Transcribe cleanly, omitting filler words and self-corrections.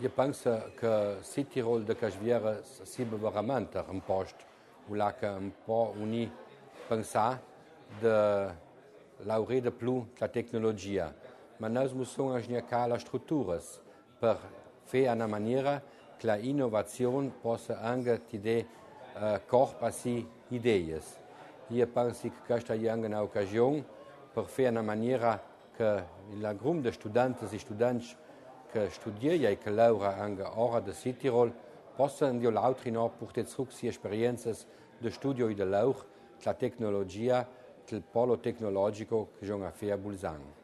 Io penso che Südtirol de Casviera sia veramente un posto où che un po' uni pensare de laurare più la tecnologia, ma noi dobbiamo sniacare le strutture per fare una maniera che l'innovazione possa anche dare corpo a sì idee. Io penso che questa è anche un'occasione per fare una maniera che il gruppo di studenti e studenti che studiano e che lavorano anche ora da Südtirol possano di altri no portare su esperienze di studio e di lavoro, la tecnologia, il polo tecnologico che sono a fare a Bolzano.